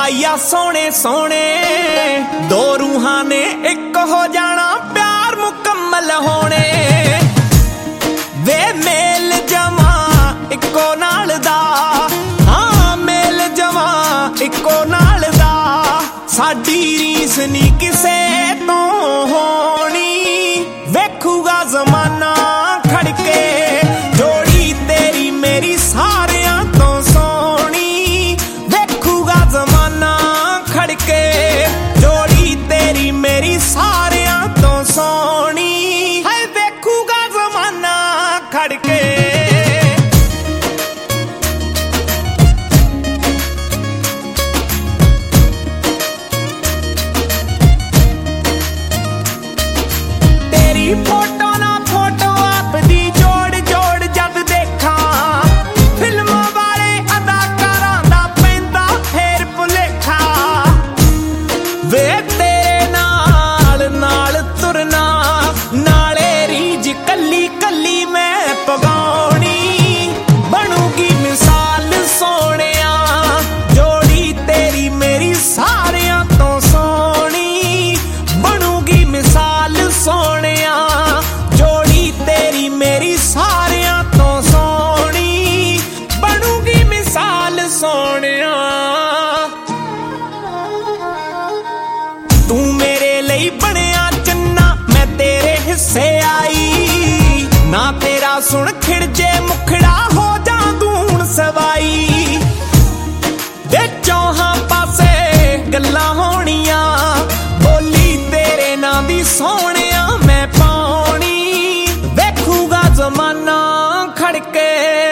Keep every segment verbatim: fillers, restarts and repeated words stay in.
पाईया सोने सोने दो रूहां ने एक हो जाना प्यार मुकम्मल होने वे मेल जमा इको नाल दा हाँ मेल जमा इको नाल दा साडी रीस नी किसे तो होनी वेखूगा जमाना खड़के जोड़ी तेरी मेरी सारियां तो सोनी वेखूगा जमाना खड़के जोड़ी तेरी मेरी सारियां तो सोनी है वेखूगा जमाना खड़के तेरी फोटो ना फोटो आप दी जोड़ जोड़ जद देखा फिल्म वाले अदाकारां दा पैंदा फेर भुलेखा वे तेरे नाल नाल तुरना नाले रीज कली कली मैं पगाउणी बनूगी मिसाल सोहणिया जोड़ी तेरी मेरी सारियां तो सोहणी बनूगी मिसाल सोहणिया जोड़ी तेरी मेरी सारियां तो सोहणी बनूगी मिसाल सोहणिया तू मेरे ਲਈ ਬਣਿਆ ਚੰਨਾ मैं तेरे हिस्से आई ना तेरा सुन खिड़जे मुखड़ा हो जा दूण सवाई दे चौहां पासे गल्लां होणियां बोली तेरे नां दी सोहणिया मैं पाउणी वेखूगा जमाना खड़के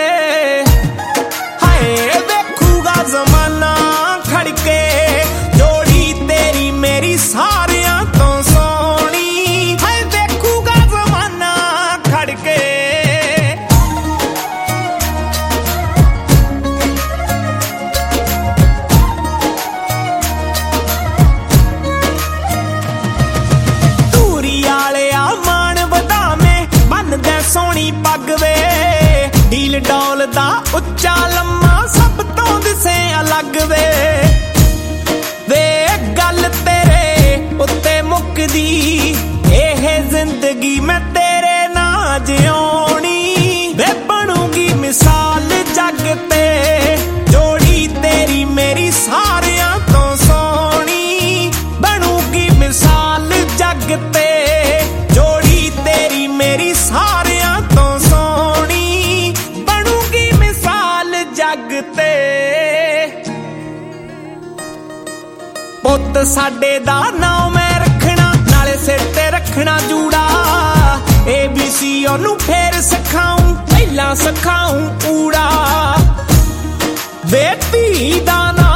हाय वेखूगा जमाना खड़के जोड़ी तेरी मेरी सारियां तो सोहणी हाय वेखूगा जमाना खड़के ਧੂਰੀ ਆਲਿਆ ਮਾਣ ਵਧਾਵੇਂ ਬੰਨਦੇ ਸੋਹਣੀ ਪੱਗ ਵੇ ਢੀਲ ਡੌਲ ਦਾ ਉੱਚਾ ਲੰਮਾ ਸਭ ਤੋਂ ਦਿਸੇ ਅਲੱਗ ਵੇ ਵੇ ਗੱਲ ਤੇਰੇ ਉੱਤੇ ਮੁੱਕਦੀ ਇਹ ਜ਼ਿੰਦਗੀ ਮੈਂ ਤੇਰੇ ਨਾਲ ਜਿਉਣੀ ਵੇ ਬਣੂਗੀ ਮਿਸਾਲ ਜੱਗ ਤੇ ਜੋੜੀ ਤੇਰੀ ਮੇਰੀ ਸਾਰਿਆਂ ਤੋਂ ਸੋਹਣੀ ਬਣੂਗੀ ਮਿਸਾਲ ਜੱਗ ਤੇ ਜੋੜੀ ਤੇਰੀ ਮੇਰੀ ਸਾਰਿਆਂ ਤੋਂ ਸੋਹਣੀ ਬਣੂਗੀ ਮਿਸਾਲ ਜੱਗ ਤੇ ਪੁੱਤ ਸਾਡੇ ਦਾ ਨਾਮ ਮੈਂ ਰੱਖਣਾ ਨਾਲੇ ਸਿਰ ਤੇ ਰੱਖਣਾ ਜੂੜਾ ਏ ਬੀ ਸੀ ਉਹਨੂੰ ਫੇਰ ਸਿਖਾਉਂ ਪਹਿਲਾਂ ਸਿਖਾਉਂ ਊੜਾ ਵੇ ਧੀ ਦਾ